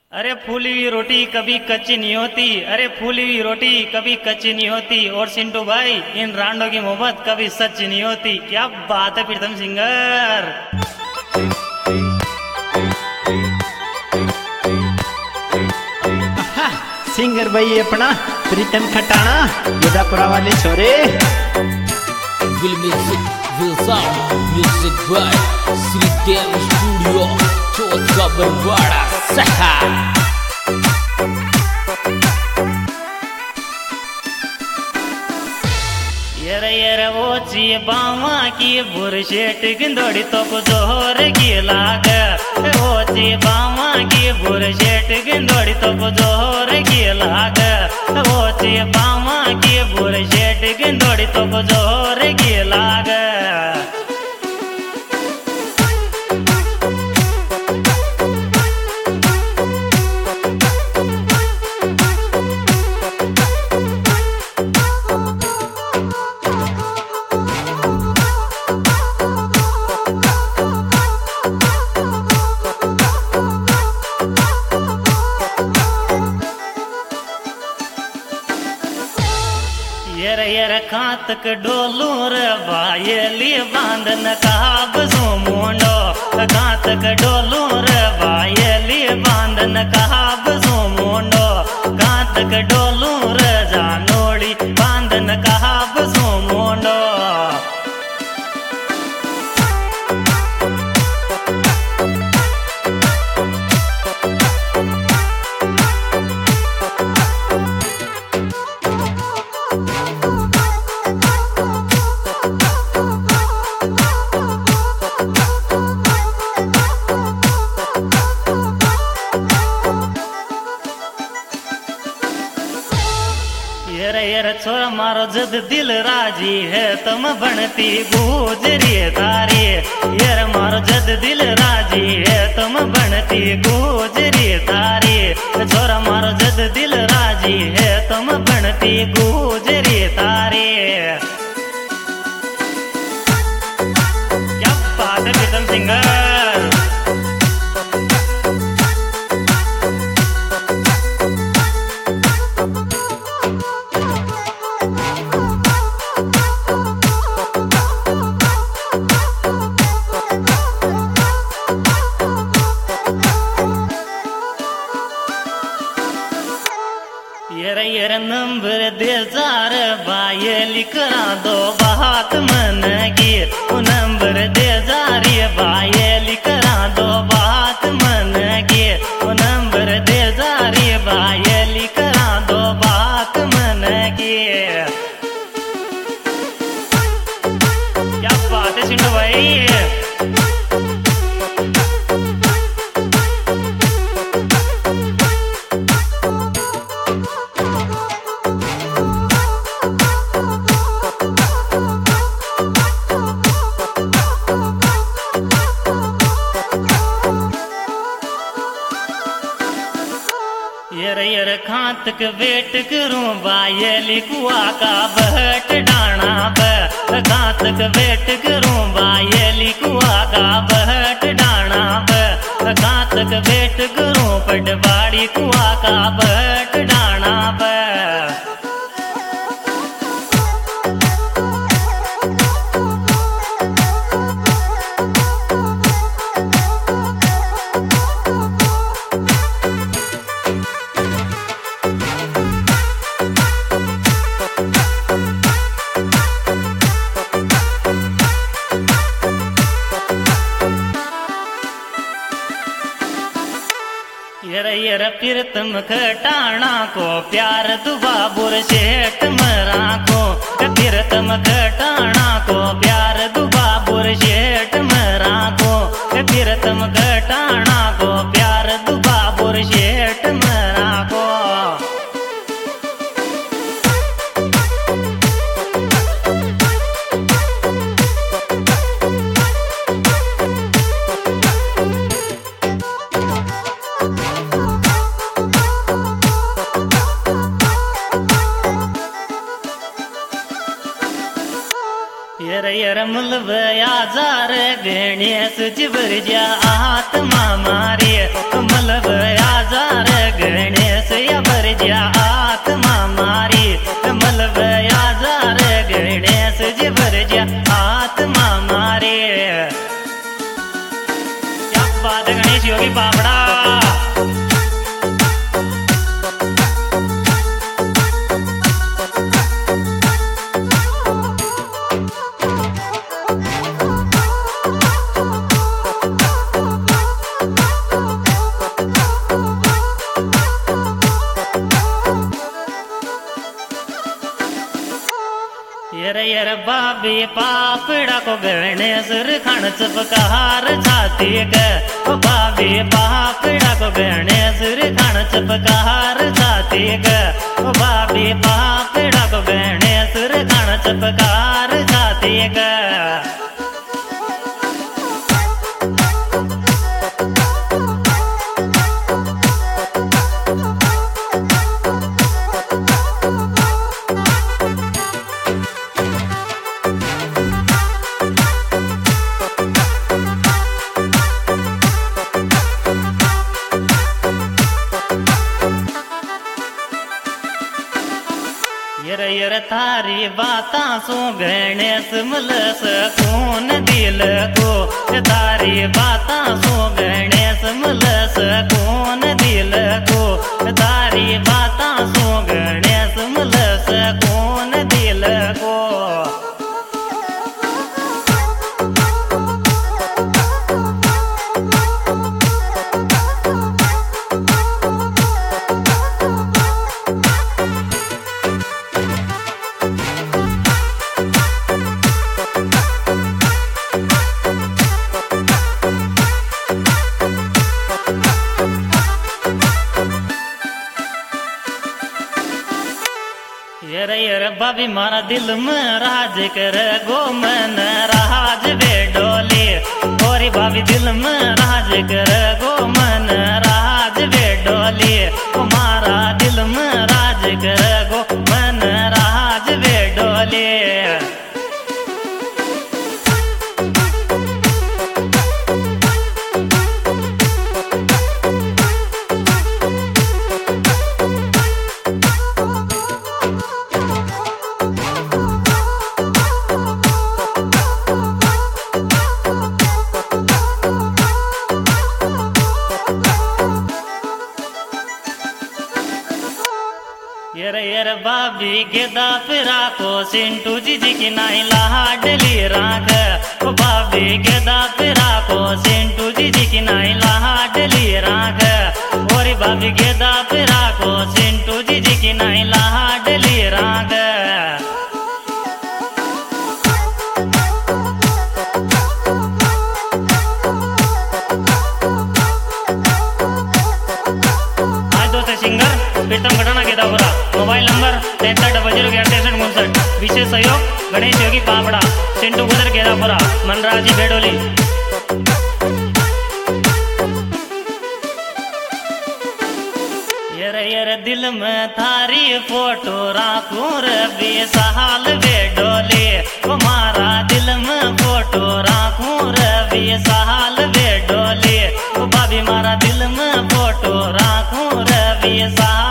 अरे फूली हुई रोटी कभी कच्ची नहीं होती। अरे फूली हुई रोटी कभी कच्ची नहीं होती। और सिंटू भाई, इन रांडों की मोहब्बत कभी सच्ची नहीं होती। क्या बात है प्रीतम सिंगर। सिंगर भाई अपना प्रीतम खटाना योदापुरा वाले छोरे। Will music, will sound, music by Sri Dev Studio, Chota Barwada, Saha. येर ओची बामा की बुरशेट गिंदोड़ी तो जोर की लाग। ओची बामा की बुरशेट गिंदोड़ी तो जोर की लाग। ओची बामा की बुरशेट गिंदोड़ी तो जोर की लाग। येर खातक डोलूर बायली बांधन काब सोमुंडो। खातक डोलूर बायली बांधन काब सोमुंडो। खातक डोलूर जानोड़ी बांधन काब सोमुंडो। येर छोरा मारो जद दिल राजी है तुम बनती गुजरी तारी। येर मारो जद दिल राजी है तुम बनती गुजरी तारी। छोरा मारो जद दिल राजी है तुम बनती गुजरी तारी। क्या बात है प्रीतम सिंगर। येर नंबर दे जार बायली करा दो बात मन की। नंबर दे जारी बायली करा दो बात मन की। नंबर दे जारी बायली करा दो बात मन की। क्या बात है सिंटू भाई। येर खातक वेट करूं बायली कुआ का बहट डाना ब। खातक वेट करूं बायली कुआ का बहट डाना ब। खातक वेट करूं पटवाड़ी कुआ का बहट डाना ब। येर प्रीतम खटाना को प्यार दुबा बुरशेट मरा को। प्रीतम खटाना को प्यार दुबा बुरशेट मरा को। प्रीतम खटाना को प्यार दुबा बुरशेट मरा को। येर मुलब आजार भेणे सुच भरजा आत्मा मारे। मुलब आजार भरजा आत्मा मारी मलबया जार गणेश जी भरजा आत्मा मारे। क्या बात है गणेश योगी पापड़ा। यर बाबी पापड़ा को गणेश खण चपकार छाती के बाबी पापड़ा को गणेश खण चपकार छाती के बाबी पापड़ा को गणेश खण चपकार छाती के। यर थारी बाता सो गणेश मलस कौन दिल को तारी बाता सो गणेश मलस कौन दिल को तारी बाता सो गणेश मलस कौन दिल को। यर बाबी मारा दिल में राज कर गो मन राज वे डोले गोरी बाबी दिल में राज कर गो मन राज वे डोले मारा दिल में राज कर गो मन राज वे डोले। यर बाबी गेदा पिरा को सिंटू जी की नाई लाडली राख बाबी गेदा पिरा को सिंटू जी की नाई लाडली राख और बाबी गेदा पिरा को सिंटू जी की नाई लाडली राख। सिंगर प्रीतम घटाना गेदापुरा मोबाइल नंबर 6300116359 विशेष सहयोग गणेश योगी पापड़ा सिंटू गुजर गेदापुरा मनराजी बेडोली। यर दिल में थारी फोटो राखूं रबी सहाल बेडोली मारा दिल में फोटो राखूं रबी सहाल बेडोली बाबी मारा दिल में फोटो राखूं रबी सहाल